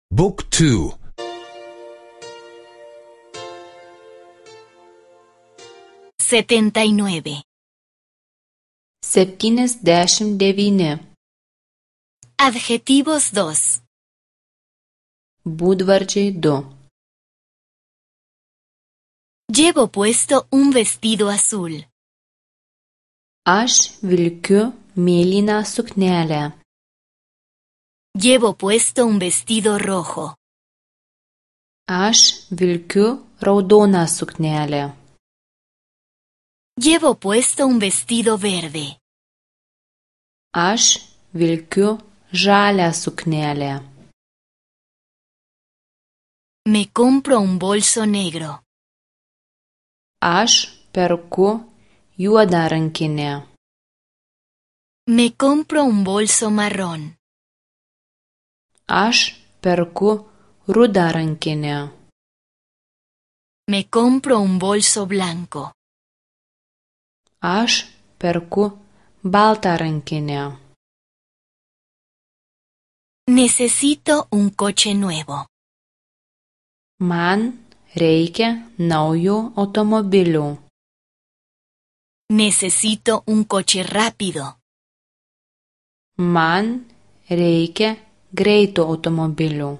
Book 2. 79. 79. Adjetivos 2. Būdvardžiai 2. Llevo puesto un vestido azul. Aš vilkiu mėlyną suknelę. Llevo puesto un vestido rojo. Aš vilkiu raudoną suknelę. Llevo puesto un vestido verde. Aš vilkiu žalią suknelę. Me compro un bolso negro. Aš perku juodą rankinę. Me compro un bolso marrón. Aš perku rudą rankinę. Me compro un bolso blanco. Aš perku baltą rankinę. Necesito un coche nuevo. Man reikia naujo automobilio. Necesito un coche rápido. Man reikia greito automobilio.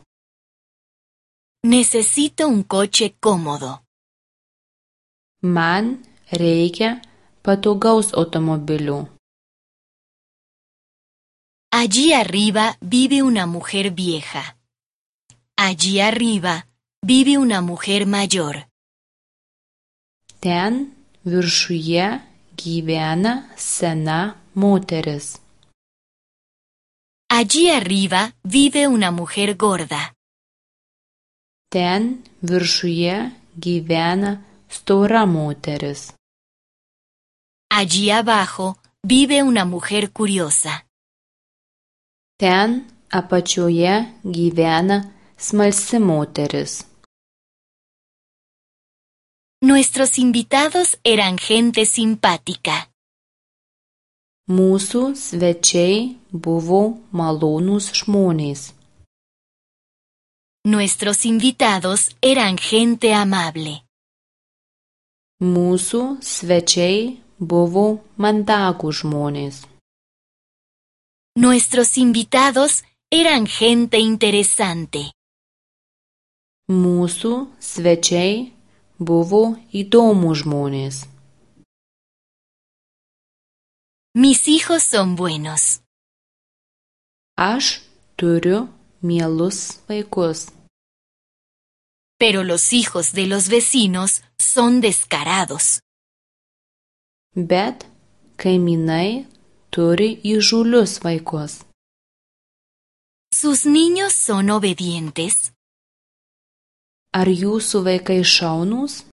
Necesito un coche cómodo. Man reikia patogaus automobilio. Allí arriba vive una mujer vieja. Allí arriba vive una mujer mayor. Ten viršuje gyvena sena moteris. Allí arriba vive una mujer gorda. Ten viršuje gyvena stora moteris. Allí abajo vive una mujer curiosa. Ten apačioje gyvena smalsi moteris. Nuestros invitados eran gente simpática. Mūsų svečiai buvo malonūs žmonės. Nuestros invitados eran gente amable. Mūsų svečiai buvo mandagūs žmonės. Nuestros invitados eran gente interesante. Mūsų svečiai buvo įdomūs žmonės. Mis hijos son buenos. Aš turiu mielus vaikus. Pero los hijos de los vecinos son descarados. Bet kaimynai turi įžūlius vaikus. ¿Sus niños son obedientes? Ar jūsų vaikai šaunūs?